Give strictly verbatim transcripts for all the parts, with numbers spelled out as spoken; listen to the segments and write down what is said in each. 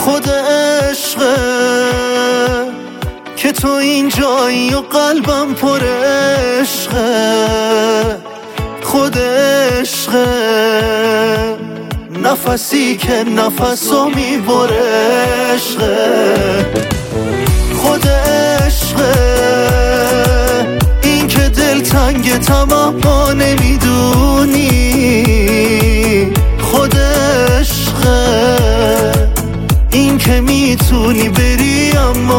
خود عشقه که تو اینجایی و قلبم پر عشقه. خود عشقه نفسی که نفسو میبره عشقه. خود عشقه این که دل تنگ تمام نمیدونی. خود عشقه این که میتونی بری اما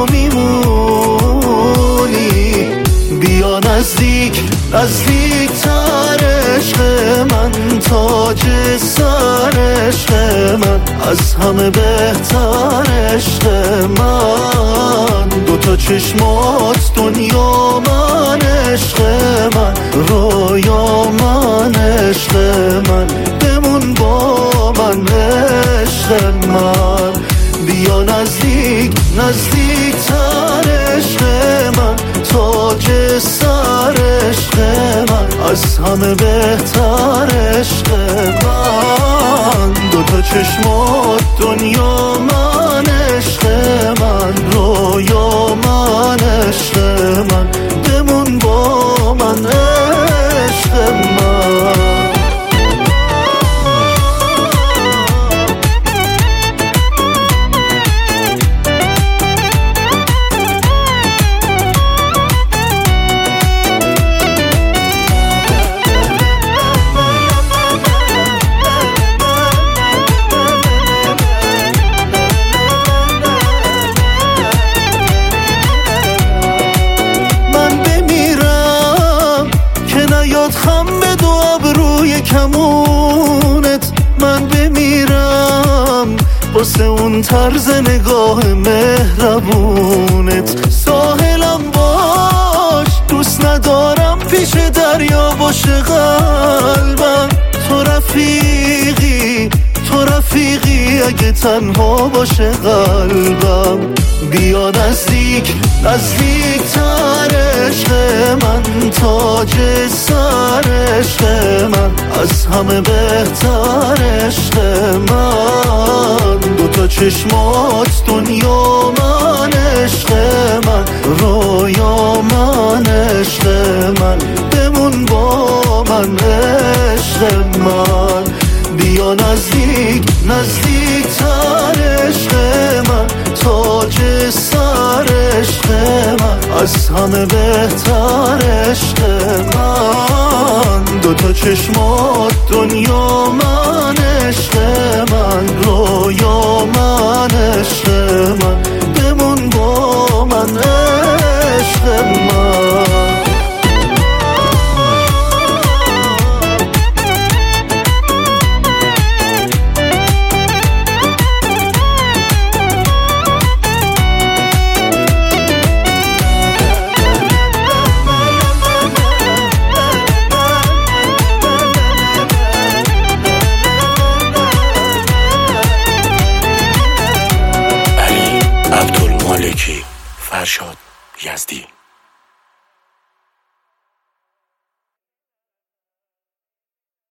میمونی. بیا نزدیک نزدیک تر عشق من، تاج سر عشق من، از همه بهتر عشق من. دوتا چشمات دنیا من، عشق من رویا من، عشق من بمون با من عشق من. بیا نزدیک نزدیک تر عشق من، تاج سر عشق من، از همه بهتر عشق من. دوتا چشمات دنیا من، عشق من رویا من، عشق من بمون با من عشق من. خم به دو ابروی کمونت من بمیرم، واسه اون طرز نگاه مهربونت. ساحلم باش دوست ندارم پیش دریا باشه قلبم. تو رفیقی تو رفیقی اگه تنها باشه قلبم. بیا نزدیک نزدیک تر عشق من، تاج سر عشق من، از همه بهتر عشق من. دوتا چشمات دنیا من، عشق من رویا من، عشق من بمون با من عشق من. بیا نزدیک نزدیک تر عشق من، تاج سر عشق من، از همه بهتر عشق من. دوتا چشمات دنیا من، عشق من رویا من، عشق من بمون با من عشق من. فرشاد یزدی.